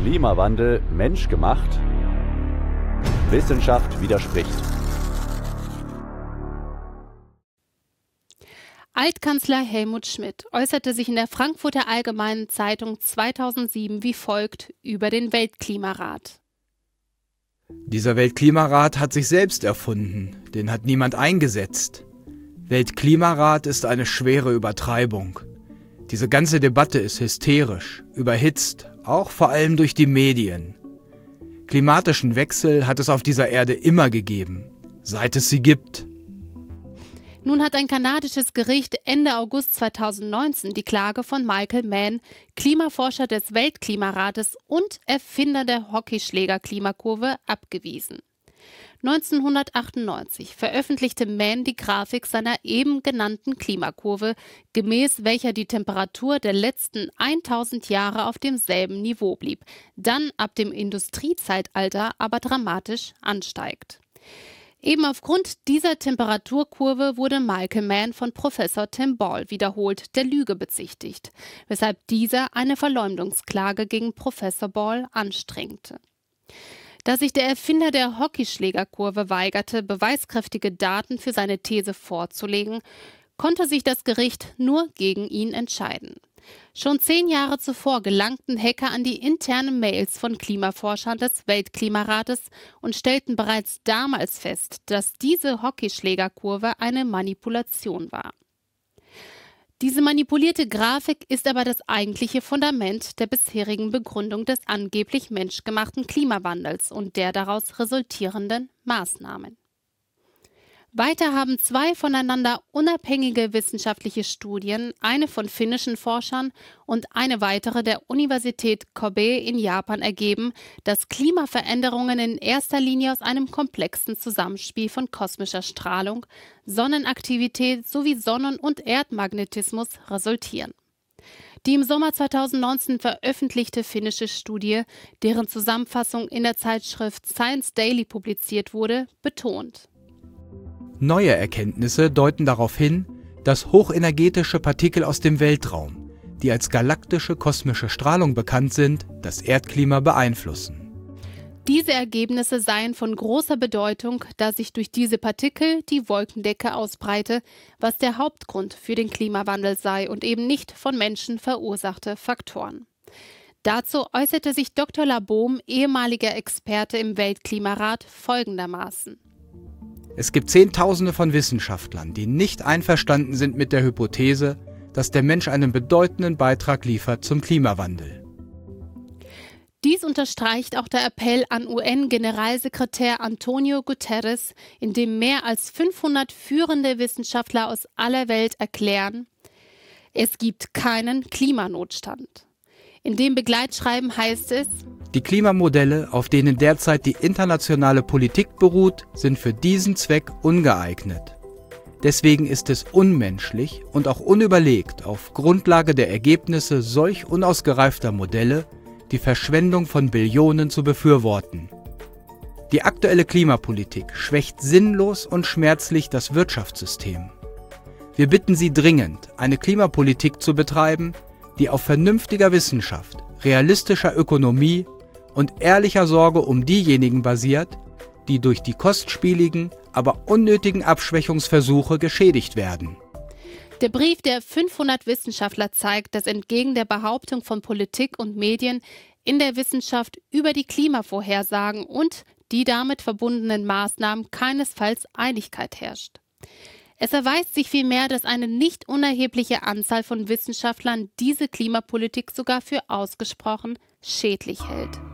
Klimawandel menschgemacht? Wissenschaft widerspricht. Altkanzler Helmut Schmidt äußerte sich in der Frankfurter Allgemeinen Zeitung 2007 wie folgt über den Weltklimarat. Dieser Weltklimarat hat sich selbst erfunden, den hat niemand eingesetzt. Weltklimarat ist eine schwere Übertreibung. Diese ganze Debatte ist hysterisch, überhitzt, auch vor allem durch die Medien. Klimatischen Wechsel hat es auf dieser Erde immer gegeben, seit es sie gibt. Nun hat ein kanadisches Gericht Ende August 2019 die Klage von Michael Mann, Klimaforscher des Weltklimarates und Erfinder der Hockeyschläger-Klimakurve, abgewiesen. 1998 veröffentlichte Mann die Grafik seiner eben genannten Klimakurve, gemäß welcher die Temperatur der letzten 1000 Jahre auf demselben Niveau blieb, dann ab dem Industriezeitalter aber dramatisch ansteigt. Eben aufgrund dieser Temperaturkurve wurde Michael Mann von Professor Tim Ball wiederholt der Lüge bezichtigt, weshalb dieser eine Verleumdungsklage gegen Professor Ball anstrengte. Da sich der Erfinder der Hockeyschlägerkurve weigerte, beweiskräftige Daten für seine These vorzulegen, konnte sich das Gericht nur gegen ihn entscheiden. Schon 10 Jahre zuvor gelangten Hacker an die internen Mails von Klimaforschern des Weltklimarates und stellten bereits damals fest, dass diese Hockeyschlägerkurve eine Manipulation war. Diese manipulierte Grafik ist aber das eigentliche Fundament der bisherigen Begründung des angeblich menschgemachten Klimawandels und der daraus resultierenden Maßnahmen. Weiter haben 2 voneinander unabhängige wissenschaftliche Studien, eine von finnischen Forschern und eine weitere der Universität Kobe in Japan, ergeben, dass Klimaveränderungen in erster Linie aus einem komplexen Zusammenspiel von kosmischer Strahlung, Sonnenaktivität sowie Sonnen- und Erdmagnetismus resultieren. Die im Sommer 2019 veröffentlichte finnische Studie, deren Zusammenfassung in der Zeitschrift Science Daily publiziert wurde, betont: Neue Erkenntnisse deuten darauf hin, dass hochenergetische Partikel aus dem Weltraum, die als galaktische kosmische Strahlung bekannt sind, das Erdklima beeinflussen. Diese Ergebnisse seien von großer Bedeutung, da sich durch diese Partikel die Wolkendecke ausbreite, was der Hauptgrund für den Klimawandel sei und eben nicht von Menschen verursachte Faktoren. Dazu äußerte sich Dr. Laboom, ehemaliger Experte im Weltklimarat, folgendermaßen: Es gibt Zehntausende von Wissenschaftlern, die nicht einverstanden sind mit der Hypothese, dass der Mensch einen bedeutenden Beitrag liefert zum Klimawandel. Dies unterstreicht auch der Appell an UN-Generalsekretär Antonio Guterres, in dem mehr als 500 führende Wissenschaftler aus aller Welt erklären: Es gibt keinen Klimanotstand. In dem Begleitschreiben heißt es: Die Klimamodelle, auf denen derzeit die internationale Politik beruht, sind für diesen Zweck ungeeignet. Deswegen ist es unmenschlich und auch unüberlegt, auf Grundlage der Ergebnisse solch unausgereifter Modelle die Verschwendung von Billionen zu befürworten. Die aktuelle Klimapolitik schwächt sinnlos und schmerzlich das Wirtschaftssystem. Wir bitten Sie dringend, eine Klimapolitik zu betreiben, die auf vernünftiger Wissenschaft, realistischer Ökonomie und ehrlicher Sorge um diejenigen basiert, die durch die kostspieligen, aber unnötigen Abschwächungsversuche geschädigt werden. Der Brief der 500 Wissenschaftler zeigt, dass entgegen der Behauptung von Politik und Medien in der Wissenschaft über die Klimavorhersagen und die damit verbundenen Maßnahmen keinesfalls Einigkeit herrscht. Es erweist sich vielmehr, dass eine nicht unerhebliche Anzahl von Wissenschaftlern diese Klimapolitik sogar für ausgesprochen schädlich hält.